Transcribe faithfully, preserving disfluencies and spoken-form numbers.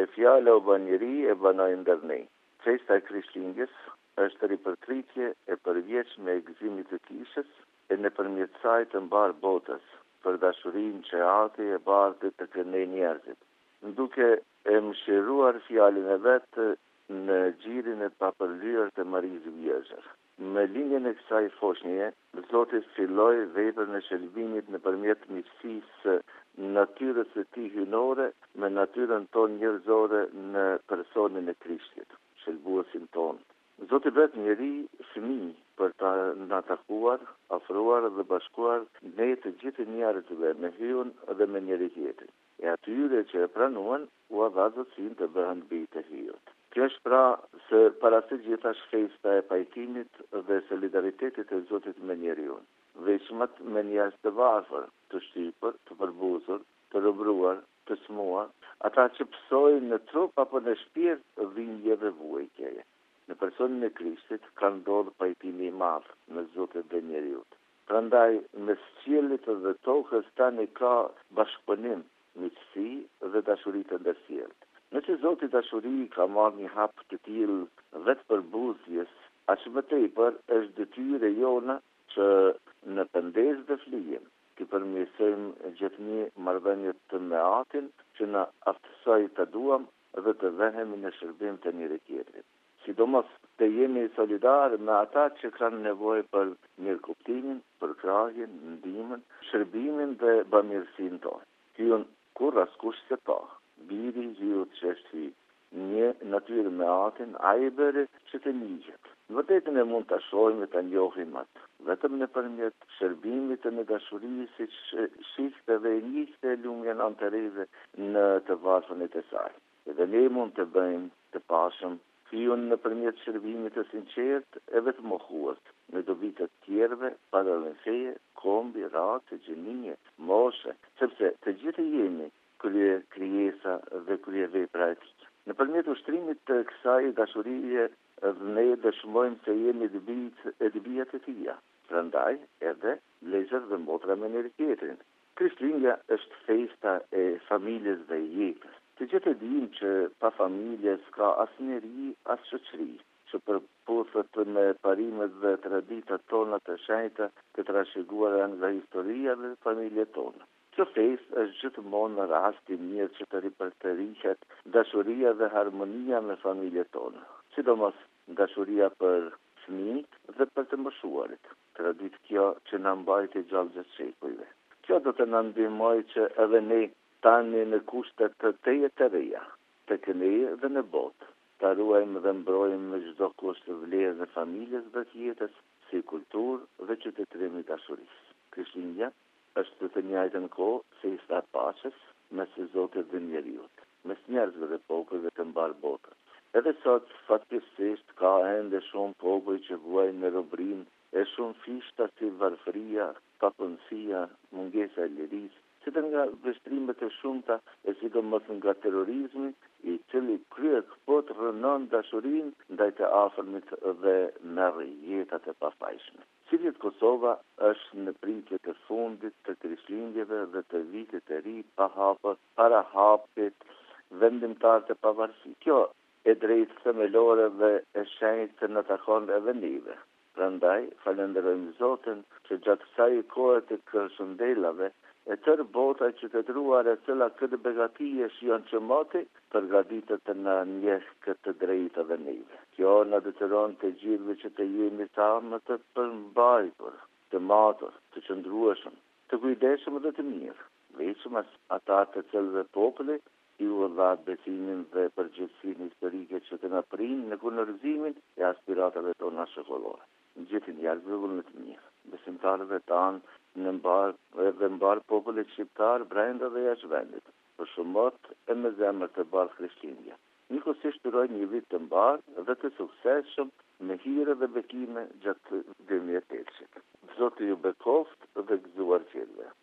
e fjala o banjëri e banoj ndër ne. Festa e Krishtlindjes është ripërtritje e përvjeshme e gëzimit të kishës e nëpërmjet saj të mbar botës për dashurinë që ati e bardhë të kënej njerëzit, duke e mëshiruar fjalën e vetë në gjirin e papërlyer të Marisë Vjergjër. Me linjën e kësaj foshnje, Zoti filloi veprën e shëlbimit nëpërmjet miqësisë natyrës së tij hyjnore me natyrën tonë njerëzore në personin e Krishtit, shëlbuesin tonë. Zoti bëhet njeri fëmijë për ta na takuar, afruar dhe bashkuar ne të gjithë njerëzve me hyun dhe me njëri tjetrin. E atyre që e pranuan, u dha zotësinë të bëhen bijtë e hyjut. Kjo është pra se para së gjithash festa e pajtimit dhe solidaritetit të Zotit me njeriu. Veçmat me njerëz të varfër, të shtypër, të përbuzur, të robëruar, të smuar, ata që psojnë në trup apo në shpirt dhimbje dhe vuajtjeje. Në personin e Krishtit ka ndodhur pajtimi i madh me Zotin dhe njeriu. Prandaj mes qiellit dhe tokës tani ka bashkëpunim, miqësi dhe dashuri të ndërsjellë. Nëse Zoti dashuri ka marrë një hap të tillë vetë për buzjes, aq më tepër është detyrë jona që në pendes dhe flijem të përmirësojmë gjithnjë marrëdhënie të me Atin që na aftësoj të duam dhe të vehemi në shërbim të njëri tjetrit. Sidomos të jemi solidarë me ata që kanë nevojë për mirëkuptimin, për krahjen, ndihmën, shërbimin dhe bamirësinë tonë. Hyun kur askush se pa. Biri hyut që është hy, një natyrë me Atin, a i bëri që të njëjët. Në vërtetën e mund të shohim e të njohim atë, vetëm nëpërmjet shërbimit të në dashurisë si që shihte dhe njihte lumjen antareve në të varfën e të saj. Edhe ne mund të bëjmë të pashëm hyun nëpërmjet shërbimit të sinqert e vetë mohues, në dobi të tjerëve, paralënfeje, kombi, race, gjënije, moshe, sepse të gjithë jemi krye krijesa dhe krye vepra e tij. Nëpërmjet ushtrimit të kësaj dashurie, ne dëshmojmë se jemi të bijtë e të bijat e tija. Prandaj edhe vëllezër dhe motra me njëri tjetrin. Krishtlindja është festa e familjes dhe jetës. Të gjithë e dimë që pa familje s'ka as njeri, as shoqëri, që përputhet me parimet dhe traditat tona të shenjta të trashëguara nga historia dhe familje tona. Kjo festë është gjithmonë në rast i mirë që të ripërtërihet dashuria dhe harmonia me familjet tona, sidomos dashuria për fëmijët dhe për të moshuarit. Traditë kjo që na mbajti gjallë gjatë shekujve. Kjo do të na ndihmojë që edhe ne tani në kushte të teje të reja, tek ne dhe në botë, ta ruajmë dhe mbrojmë me çdo kusht të vlerën e familjes dhe të jetës, si kulturë dhe qytetërim i dashurisë. Krishtlindja është të njëjtën kohë festa e paqes mes Zotit dhe njeriut, mes njerëzve dhe popujve të mbar botës. Edhe sot, fatkeqësisht, ka ende shumë popull që vuajnë në robërinë e shumë fishta si varfëria, papunësia, mungesa e lirisë, si dhe nga vështrimet e shumta e sidomos nga terrorizmi, i cili krye këpot rënon dashurinë ndaj të afërmit dhe merr jetat e pafajshme. Ciljet Kosova është në pritje të fundit të Krishtlindjeve dhe të vitit të ri pa hapur, para hapit vendimtar të pavarësisë. Kjo e drejtë themelore dhe e shenjtë që na takon edhe neve. Prandaj falenderojmë Zotin që gjatë kësaj kohe të kërshëndelave e tërë bota e qytetëruar e cila këtë begatije shion që moti, përgatitet të na njeh këtë drejtë edhe neve. Kjo na detyron të gjithëve që të jemi sa më të përmbajtur, të matur, të qëndrueshëm, të kujdesshëm dhe të mirë. Veçmas ata të cilëve populli i u dha besimin dhe përgjegjësinë historike që të na prinë në kundërzimin e aspiratave tona shoqërore. Gjithë njerëzve vullnet të mirë, besimtarëve tanë në mbar dhe mbar popullit shqiptar brenda dhe jashtë vendit, për shumot e me zemër të bardhë Krishtlindja. Njëkohësisht uroj një vit të mbarë dhe të suksesshëm me hire dhe bekime gjatë dy mijë e tetëdhjetit. Zoti ju bekoft dhe gëzuar qelve.